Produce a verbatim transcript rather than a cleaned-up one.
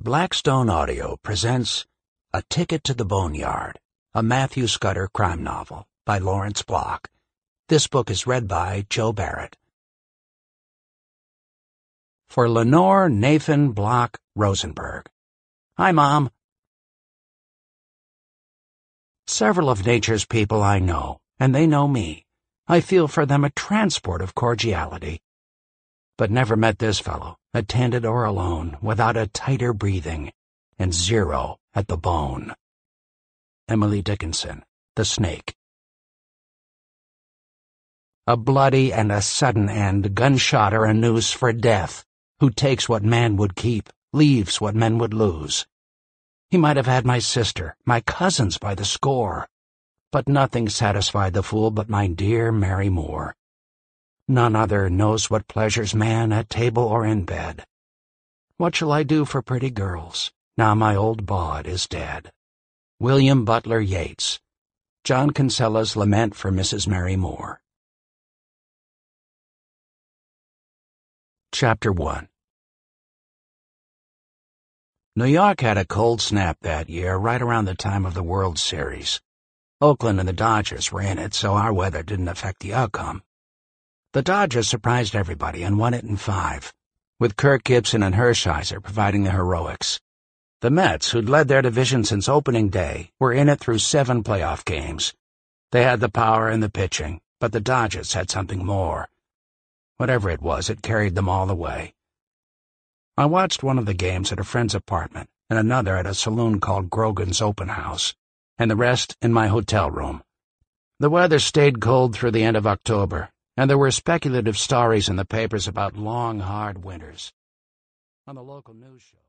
Blackstone Audio presents A Ticket to the Boneyard, a Matthew Scudder crime novel by Lawrence Block. This book is read by Joe Barrett. For Lenore Nathan Block Rosenberg. Hi, Mom. Several of nature's people I know, and they know me. I feel for them a transport of cordiality. But never met this fellow, attended or alone, without a tighter breathing, and zero at the bone. Emily Dickinson, The Snake. A bloody and a sudden end, gunshot or a noose for death, who takes what man would keep, leaves what men would lose. He might have had my sister, my cousins by the score, but nothing satisfied the fool but my dear Mary Moore. None other knows what pleasures man at table or in bed. What shall I do for pretty girls, now my old bawd is dead? William Butler Yeats. John Kinsella's Lament for Missus Mary Moore. Chapter one. New York had a cold snap that year, right around the time of the World Series. Oakland and the Dodgers were in it, so our weather didn't affect the outcome. The Dodgers surprised everybody and won it in five, with Kirk Gibson and Hershiser providing the heroics. The Mets, who'd led their division since opening day, were in it through seven playoff games. They had the power and the pitching, but the Dodgers had something more. Whatever it was, it carried them all the way. I watched one of the games at a friend's apartment and another at a saloon called Grogan's Open House, and the rest in my hotel room. The weather stayed cold through the end of October, and there were speculative stories in the papers about long, hard winters. On the local news show,